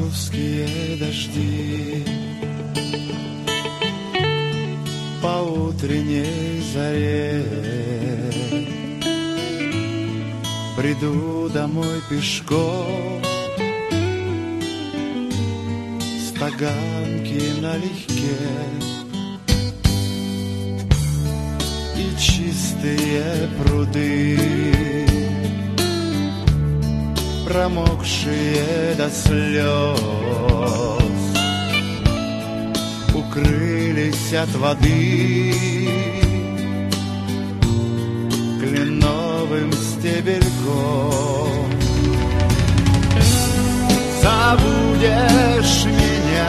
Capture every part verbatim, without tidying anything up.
московские дожди по утренней заре. Приду домой пешком, с Таганки налегке, и чистые пруды, промокшие до слез, укрылись от воды кленовым стебельком. Забудешь меня,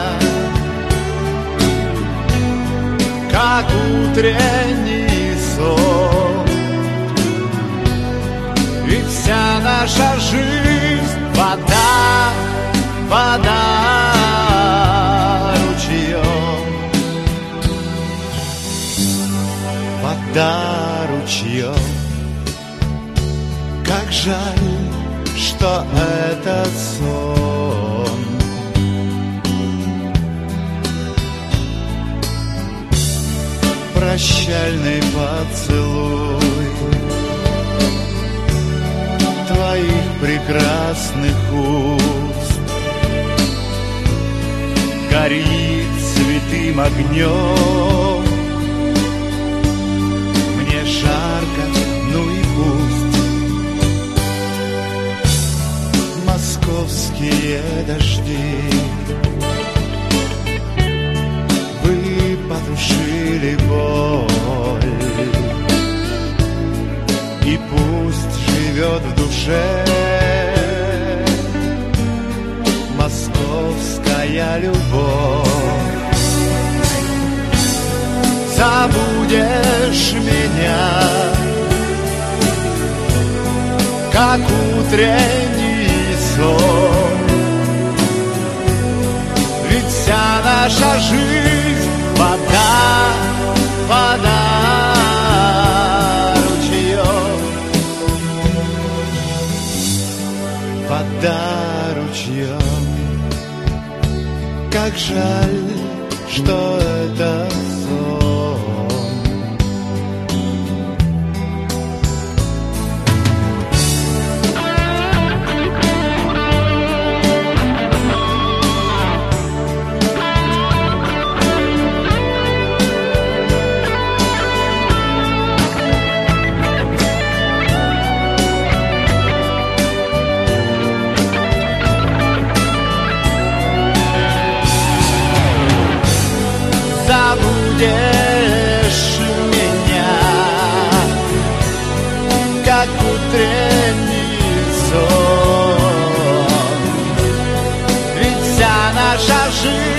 как утренний сон, ведь вся наша жизнь — вода, вода ручьем, вода ручьем. Как жаль, что этот сон прощальный поцелуй твоих прекрасных уст горит святым огнем. Мне жарко, ну и пусть. Московские дожди, вы потушили боль, и пусть живет в душе московская любовь. Забудешь меня, как утренний сон, ведь вся наша жизнь — вода, вода ручьем, вода ручьем. Как жаль, что это сон. Забудешь меня, как утренний сон, ведь вся наша жизнь